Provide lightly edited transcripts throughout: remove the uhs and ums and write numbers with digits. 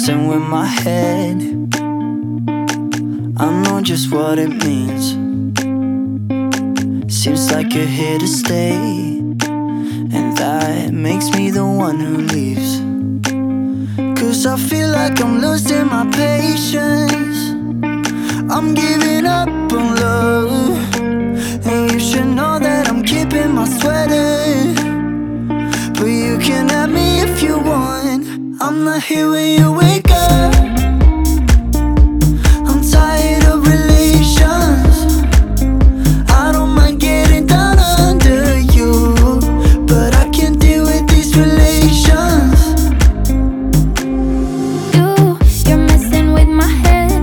messing with my head. I know just what it means. Seems like you're here to stay, and that makes me the one who leaves. 'Cause I feel like I'm losing my patience. I'm giving up on love, and you should know that I'm keeping my sweater. But you can have me if you want. I'm not here when you wake up. I'm tired of relations. I don't mind getting down under you, but I can't deal with these relations. You're messing with my head,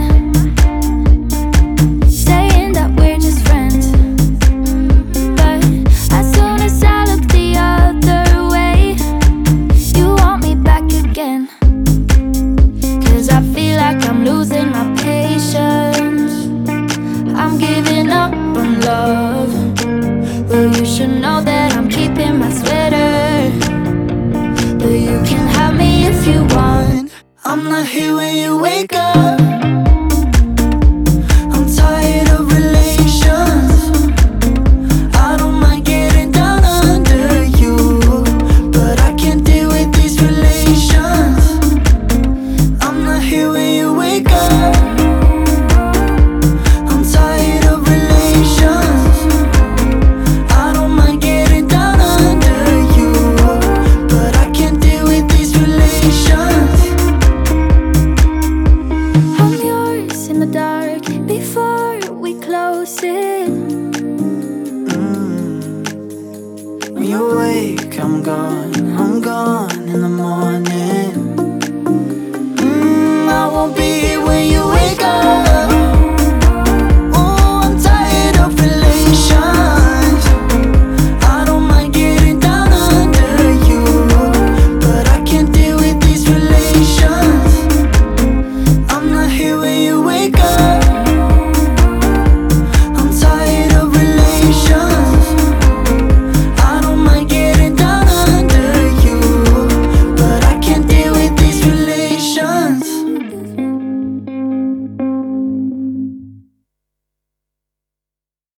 saying that we're just friends. But as soon as I look the other way, you want me back again. 'Cause I feel like I'm losing my patience. I'm giving up on love. Well, you should know that I'm keeping my sweater. But you can have me if you want. I'm not here when you wake up. I'm tired of relations. I don't mind getting down under you, but I can't deal with these relations. I'm not here when you wake up. I'm tired of relations. I don't mind getting down under you, but I can't deal with these relations. I'm yours in the dark before we close it. When you wake, I'm gone.